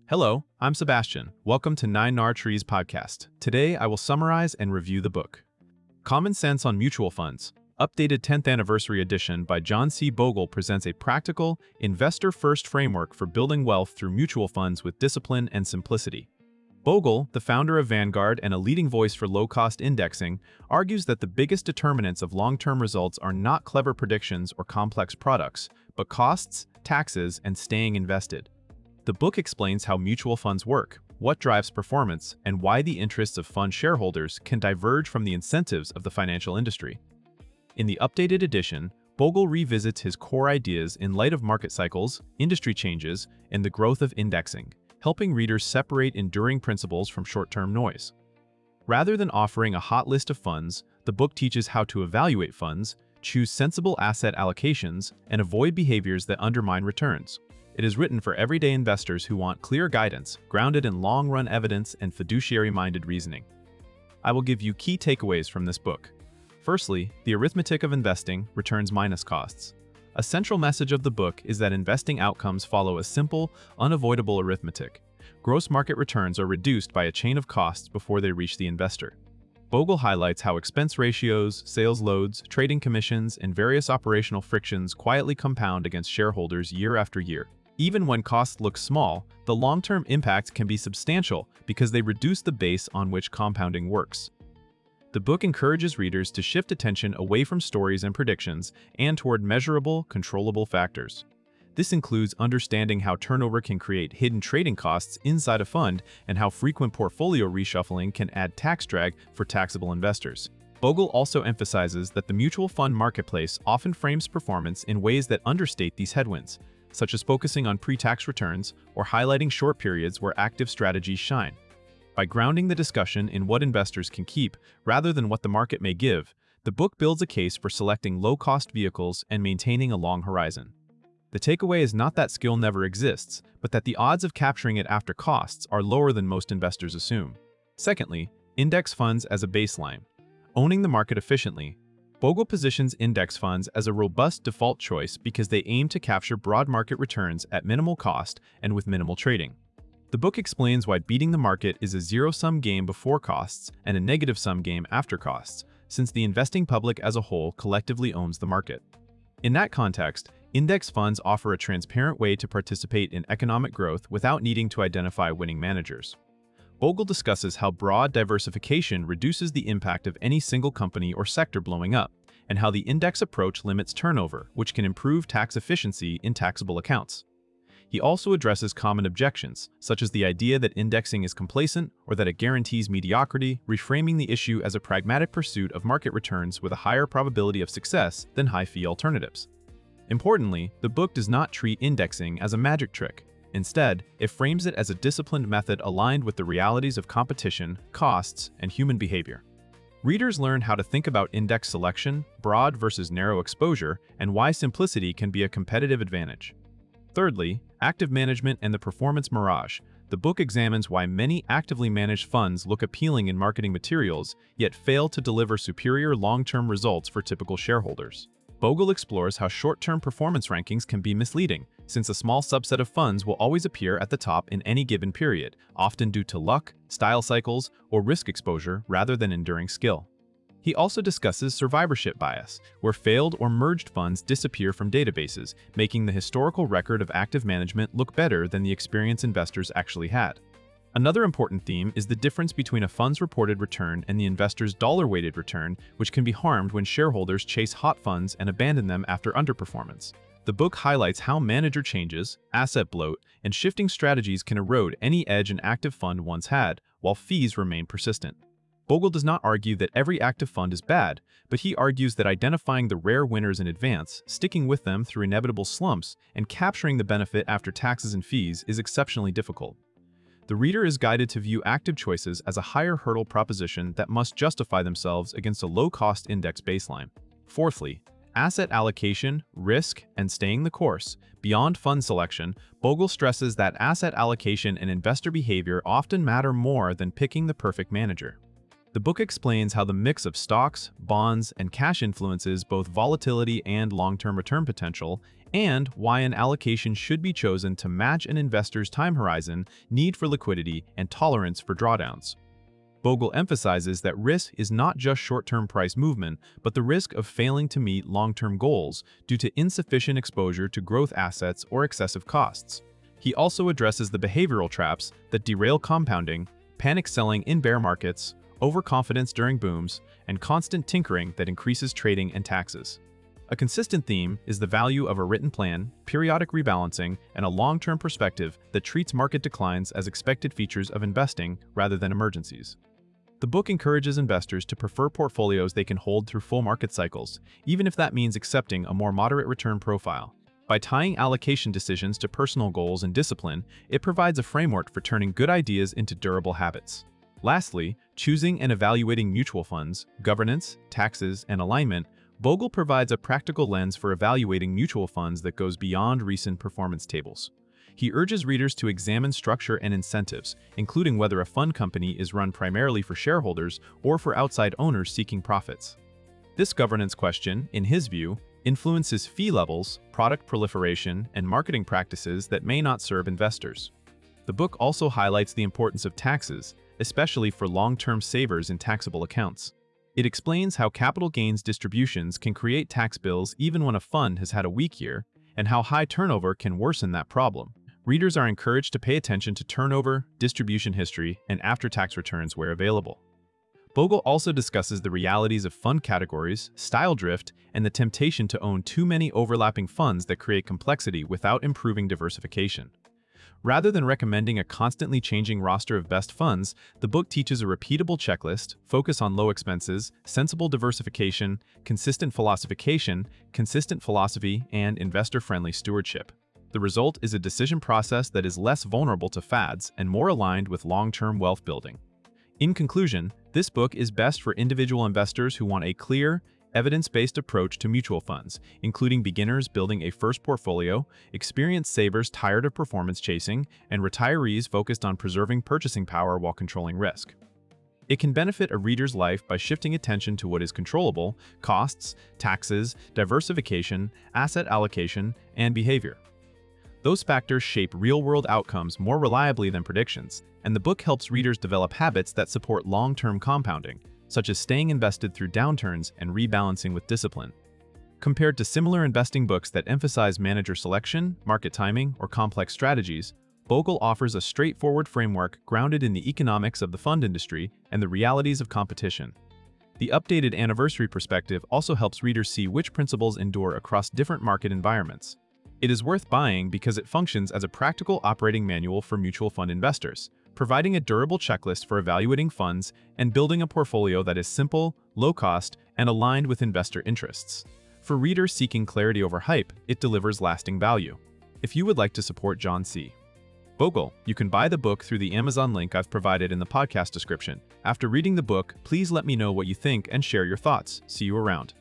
Hello, I'm Sebastian. Welcome to 9 Nar Trees podcast. Today, I will summarize and review the book. Common Sense on Mutual Funds, updated 10th Anniversary Edition by John C. Bogle presents a practical, investor-first framework for building wealth through mutual funds with discipline and simplicity. Bogle, the founder of Vanguard and a leading voice for low-cost indexing, argues that the biggest determinants of long-term results are not clever predictions or complex products, but costs, taxes, and staying invested. The book explains how mutual funds work, what drives performance, and why the interests of fund shareholders can diverge from the incentives of the financial industry. In the updated edition, Bogle revisits his core ideas in light of market cycles, industry changes, and the growth of indexing, helping readers separate enduring principles from short-term noise. Rather than offering a hot list of funds, the book teaches how to evaluate funds, choose sensible asset allocations, and avoid behaviors that undermine returns. It is written for everyday investors who want clear guidance, grounded in long-run evidence and fiduciary-minded reasoning. I will give you key takeaways from this book. Firstly, the arithmetic of investing, returns minus costs. A central message of the book is that investing outcomes follow a simple, unavoidable arithmetic. Gross market returns are reduced by a chain of costs before they reach the investor. Bogle highlights how expense ratios, sales loads, trading commissions, and various operational frictions quietly compound against shareholders year after year. Even when costs look small, the long-term impact can be substantial because they reduce the base on which compounding works. The book encourages readers to shift attention away from stories and predictions and toward measurable, controllable factors. This includes understanding how turnover can create hidden trading costs inside a fund and how frequent portfolio reshuffling can add tax drag for taxable investors. Bogle also emphasizes that the mutual fund marketplace often frames performance in ways that understate these headwinds, such as focusing on pre-tax returns or highlighting short periods where active strategies shine. By grounding the discussion in what investors can keep rather than what the market may give, the book builds a case for selecting low-cost vehicles and maintaining a long horizon. The takeaway is not that skill never exists, but that the odds of capturing it after costs are lower than most investors assume. Secondly, index funds as a baseline. Owning the market efficiently. Bogle positions index funds as a robust default choice because they aim to capture broad market returns at minimal cost and with minimal trading. The book explains why beating the market is a zero-sum game before costs and a negative-sum game after costs, since the investing public as a whole collectively owns the market. In that context, index funds offer a transparent way to participate in economic growth without needing to identify winning managers. Bogle discusses how broad diversification reduces the impact of any single company or sector blowing up, and how the index approach limits turnover, which can improve tax efficiency in taxable accounts. He also addresses common objections, such as the idea that indexing is complacent or that it guarantees mediocrity, reframing the issue as a pragmatic pursuit of market returns with a higher probability of success than high-fee alternatives. Importantly, the book does not treat indexing as a magic trick. Instead, it frames it as a disciplined method aligned with the realities of competition, costs, and human behavior. Readers learn how to think about index selection, broad versus narrow exposure, and why simplicity can be a competitive advantage. Thirdly, active management and the performance mirage. The book examines why many actively managed funds look appealing in marketing materials, yet fail to deliver superior long-term results for typical shareholders. Bogle explores how short-term performance rankings can be misleading, since a small subset of funds will always appear at the top in any given period, often due to luck, style cycles, or risk exposure rather than enduring skill. He also discusses survivorship bias, where failed or merged funds disappear from databases, making the historical record of active management look better than the experience investors actually had. Another important theme is the difference between a fund's reported return and the investor's dollar-weighted return, which can be harmed when shareholders chase hot funds and abandon them after underperformance. The book highlights how manager changes, asset bloat, and shifting strategies can erode any edge an active fund once had, while fees remain persistent. Bogle does not argue that every active fund is bad, but he argues that identifying the rare winners in advance, sticking with them through inevitable slumps, and capturing the benefit after taxes and fees is exceptionally difficult. The reader is guided to view active choices as a higher hurdle proposition that must justify themselves against a low-cost index baseline. Fourthly, asset allocation, risk, and staying the course. Beyond fund selection, Bogle stresses that asset allocation and investor behavior often matter more than picking the perfect manager. The book explains how the mix of stocks, bonds, and cash influences both volatility and long-term return potential, and why an allocation should be chosen to match an investor's time horizon, need for liquidity, and tolerance for drawdowns. Bogle emphasizes that risk is not just short-term price movement, but the risk of failing to meet long-term goals due to insufficient exposure to growth assets or excessive costs. He also addresses the behavioral traps that derail compounding, panic selling in bear markets, overconfidence during booms, and constant tinkering that increases trading and taxes. A consistent theme is the value of a written plan, periodic rebalancing, and a long-term perspective that treats market declines as expected features of investing rather than emergencies. The book encourages investors to prefer portfolios they can hold through full market cycles, even if that means accepting a more moderate return profile. By tying allocation decisions to personal goals and discipline, it provides a framework for turning good ideas into durable habits. Lastly, choosing and evaluating mutual funds, governance, taxes, and alignment, Bogle provides a practical lens for evaluating mutual funds that goes beyond recent performance tables. He urges readers to examine structure and incentives, including whether a fund company is run primarily for shareholders or for outside owners seeking profits. This governance question, in his view, influences fee levels, product proliferation, and marketing practices that may not serve investors. The book also highlights the importance of taxes, especially for long-term savers in taxable accounts. It explains how capital gains distributions can create tax bills even when a fund has had a weak year, and how high turnover can worsen that problem. Readers are encouraged to pay attention to turnover, distribution history, and after-tax returns where available. Bogle also discusses the realities of fund categories, style drift, and the temptation to own too many overlapping funds that create complexity without improving diversification. Rather than recommending a constantly changing roster of best funds, the book teaches a repeatable checklist, focus on low expenses, sensible diversification, consistent philosophy, and investor-friendly stewardship. The result is a decision process that is less vulnerable to fads and more aligned with long-term wealth building. In conclusion, this book is best for individual investors who want a clear, evidence-based approach to mutual funds, including beginners building a first portfolio, experienced savers tired of performance chasing, and retirees focused on preserving purchasing power while controlling risk. It can benefit a reader's life by shifting attention to what is controllable: costs, taxes, diversification, asset allocation, and behavior. Those factors shape real-world outcomes more reliably than predictions, and the book helps readers develop habits that support long-term compounding, such as staying invested through downturns and rebalancing with discipline. Compared to similar investing books that emphasize manager selection, market timing, or complex strategies, Bogle offers a straightforward framework grounded in the economics of the fund industry and the realities of competition. The updated anniversary perspective also helps readers see which principles endure across different market environments. It is worth buying because it functions as a practical operating manual for mutual fund investors, providing a durable checklist for evaluating funds and building a portfolio that is simple, low-cost, and aligned with investor interests. For readers seeking clarity over hype, it delivers lasting value. If you would like to support John C. Bogle, you can buy the book through the Amazon link I've provided in the podcast description. After reading the book, please let me know what you think and share your thoughts. See you around.